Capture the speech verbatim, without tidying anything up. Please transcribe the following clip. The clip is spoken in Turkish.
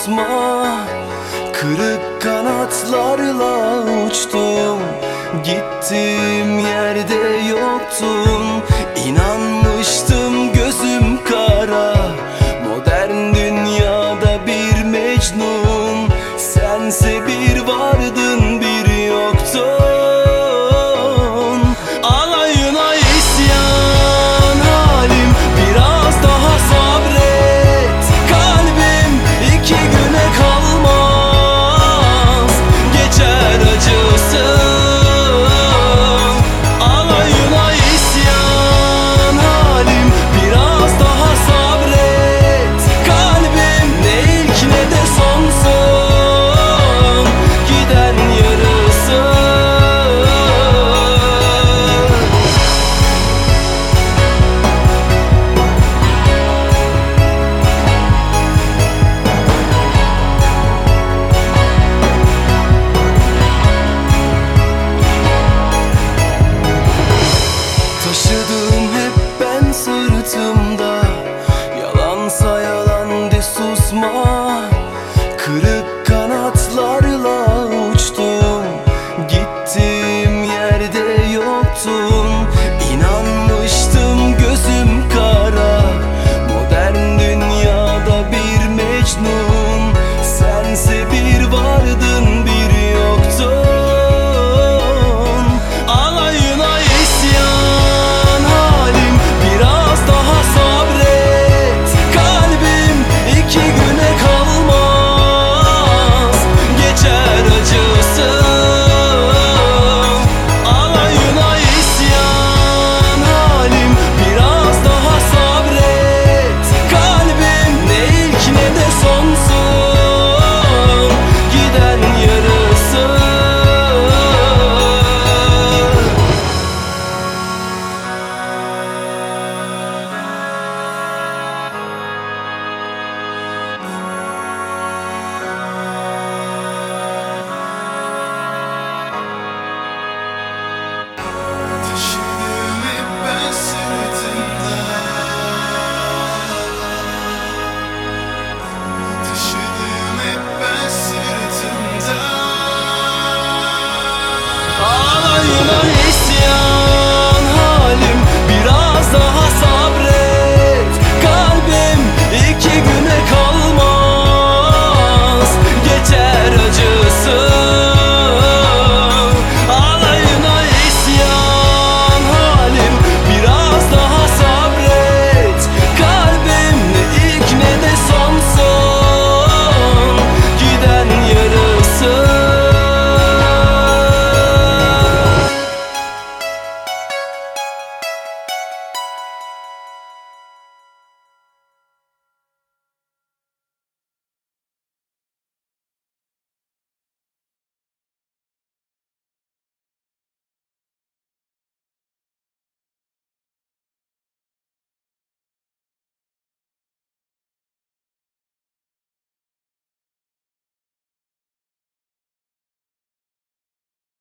susma. Kırık kanatlarla uçtum, gittiğim yerde yoktun. İnanmıştım gözüm kara, modern dünyada bir Mecnun. Sense bir vardın bir yoktun. Alayına isyan halim, biraz daha sabret. Kalbim iki güne kalmaz, geçer acısı. Alayına isyan halim, biraz daha sabret. Kalbim ne ilk ne de sonsun, giden yarısı. Taşıdığım hep ben sırtımda, yalansa yalan de susma. Kırık kanatlarla uçtum, gittiğim yerde yoktun. İnanmıştım gözüm kara, modern dünyada bir Mecnun. Sense bir vardın bir yoktun. Alayına isyan halim, biraz daha sabret. Kalbim iki güne kalmaz, geçer acısı. Alayına isyan halim, biraz daha sabret. Kalbim ne ilk ne de sonsun, giden yarısı. Taşıdığım hep ben sırtımda, taşıdığım hep ben sırtımda. Alayına